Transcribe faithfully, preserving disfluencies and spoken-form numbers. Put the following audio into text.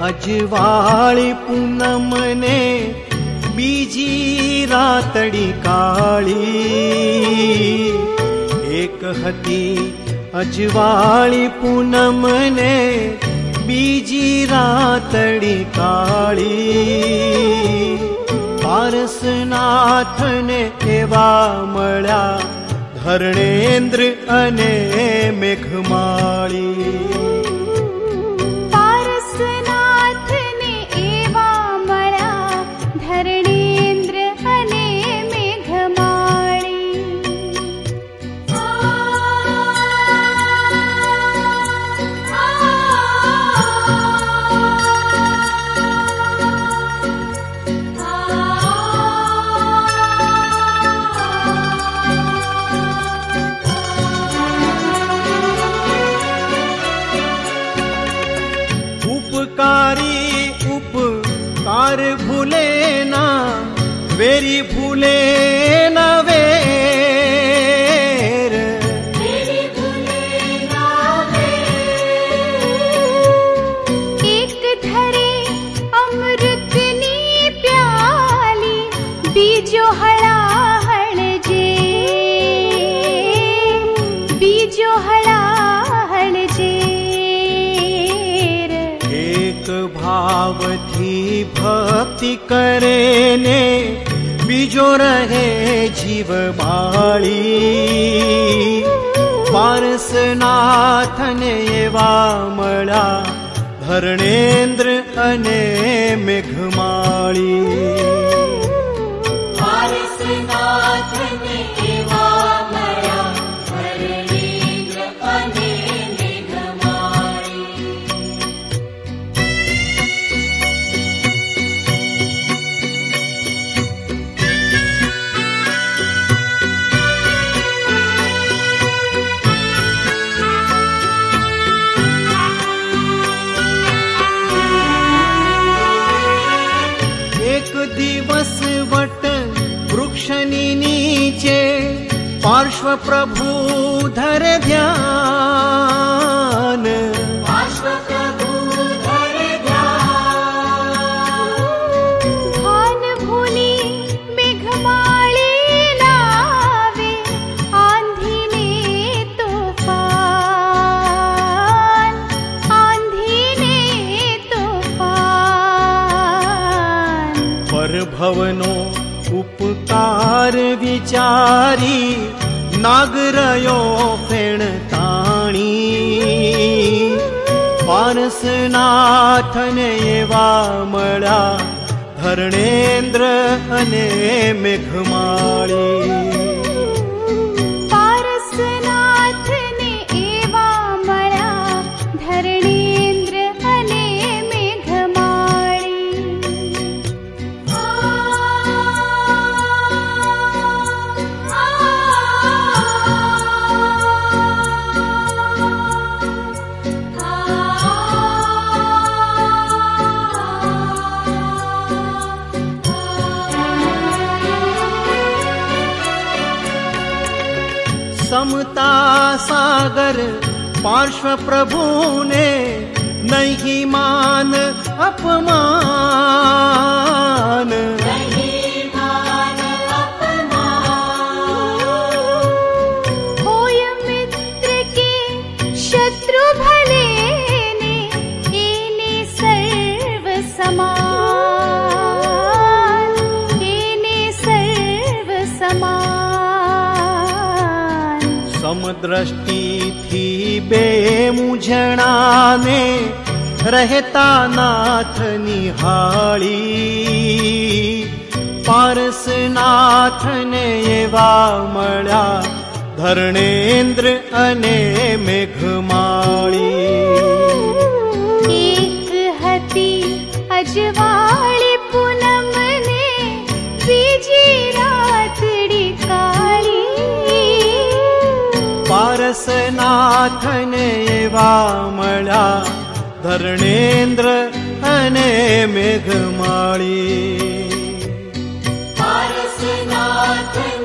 અજવાળી પૂનમને બીજી રાતડી કાળી. એક હતી અજવાળી પૂનમને બીજી રાતડી કાળી. પારસનાથને એવા મળ્યા ધર્ણેન્દ્ર અને મેઘમાળી. પારસનાથને એવા મળ્યા ધર્ણેન્દ્ર અને મેઘમાળી. ઉપકારી ઉપકાર ભૂલે ના વેરી ભૂલે ના વેર. એક ધરે અમૃતની પ્યાલી બીજો હળાહળ જે બીજો હળાહળ જે. ભાવથી ભક્તિ કરે ને બીજો રહે જીવ બાળી. પારસનાથને એવા મળ્યા ધર્ણેન્દ્ર અને મેઘમાળી. પારસનાથને એવા મળ્યા ધર્ણેન્દ્ર અને દિવસ વટ વૃક્ષની નીચે પાર્શ્વ પ્રભુ ધરે ધ્યાન. પાર્શ્વ પ્રભુ ધરે ધ્યાન. ભાન ભૂલી મેઘમાળી લાવે આંધીને તોફાન આંધીને તોફાન. પરભવનો ઉપકાર વિચારી નાગરયો ફેણ તાણી. પારસનાથને એવા મળ્યા ધર્ણેન્દ્ર અને મેઘમાળી. પારસનાથને એવા મળ્યા ધર્ણેન્દ્ર અને મેઘમાળી. સમતા સાગર પાર્શ્વ પ્રભુને નહીં માન અપમાન. હોય મિત્ર કે શત્રુ ભલે ને એને સર્વ સમાન એને સર્વ સમાન. સમદ્રષ્ટિથી બે મૂંઝણાને રહેતા નાથ નિહાળી. પારસનાથને એવા મળ્યા ધર્ણેન્દ્ર અને મેઘમાળી. એક હતી અજવાળી પૂનમને બીજી રાતડી કાળી. પારસનાથને એવા મળ્યા ધર્ણેન્દ્ર અને મેઘમાળી. પારસનાથ